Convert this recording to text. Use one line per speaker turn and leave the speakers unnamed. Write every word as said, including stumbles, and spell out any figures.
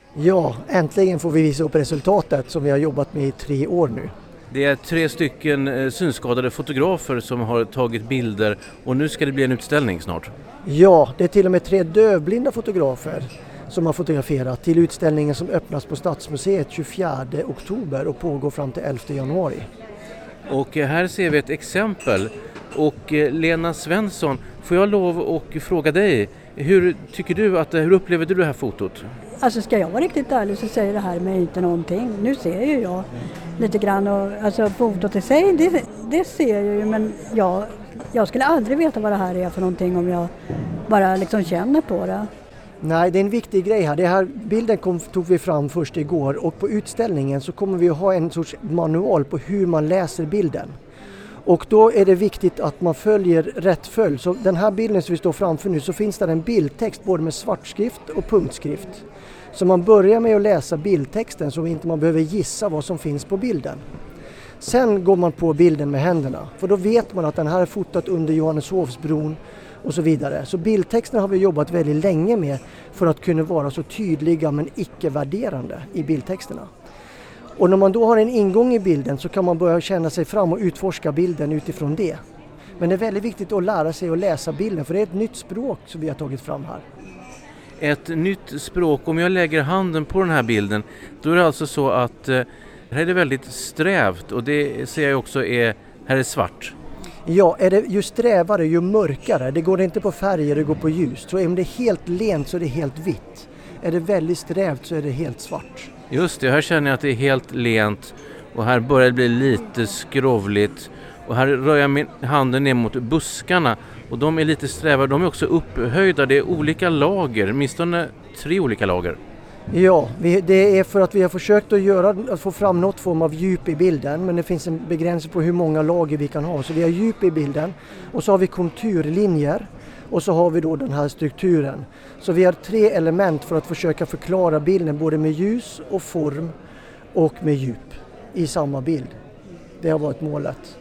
Ja, äntligen får vi visa upp resultatet som vi har jobbat med i tre år nu.
Det är tre stycken synskadade fotografer som har tagit bilder och nu ska det bli en utställning snart.
Ja, det är till och med tre dövblinda fotografer som har fotograferat till utställningen som öppnas på Stadsmuseet tjugofjärde oktober och pågår fram till elfte januari.
Och här ser vi ett exempel. Och Lena Svensson, får jag lov att fråga dig, hur tycker du att, hur upplever du det här fotot?
Alltså ska jag vara riktigt ärlig så säger det här mig inte någonting. Nu ser ju jag lite grann och alltså fotot i sig, det, det ser jag ju, men jag, jag skulle aldrig veta vad det här är för någonting om jag bara liksom känner på det.
Nej, det är en viktig grej här. Det här bilden kom, tog vi fram först igår och på utställningen så kommer vi att ha en sorts manual på hur man läser bilden. Och då är det viktigt att man följer rätt följ. Så den här bilden som vi står framför nu så finns det en bildtext både med svartskrift och punktskrift. Så man börjar med att läsa bildtexten så inte man behöver gissa vad som finns på bilden. Sen går man på bilden med händerna. För då vet man att den här är fotat under Johanneshovsbron och så vidare. Så bildtexten har vi jobbat väldigt länge med för att kunna vara så tydliga men icke-värderande i bildtexterna. Och när man då har en ingång i bilden så kan man börja känna sig fram och utforska bilden utifrån det. Men det är väldigt viktigt att lära sig att läsa bilden för det är ett nytt språk som vi har tagit fram här.
Ett nytt språk, om jag lägger handen på den här bilden, då är det alltså så att eh, här är det väldigt strävt och det ser jag också är, här är svart.
Ja, är det ju strävare ju mörkare. Det går inte på färger, det går på ljus. Så om det är helt lent så är det helt vitt. Är det väldigt strävt så är det helt svart.
Just det, här känner jag att det är helt lent och här börjar det bli lite skrovligt. Och här rör jag min handen ner mot buskarna och de är lite sträva, de är också upphöjda, det är olika lager, åtminstone tre olika lager.
Ja, vi, det är för att vi har försökt att, göra, att få fram något form av djup i bilden men det finns en begränsning på hur många lager vi kan ha. Så vi har djup i bilden och så har vi konturlinjer och så har vi då den här strukturen. Så vi har tre element för att försöka förklara bilden både med ljus och form och med djup i samma bild. Det har varit målet.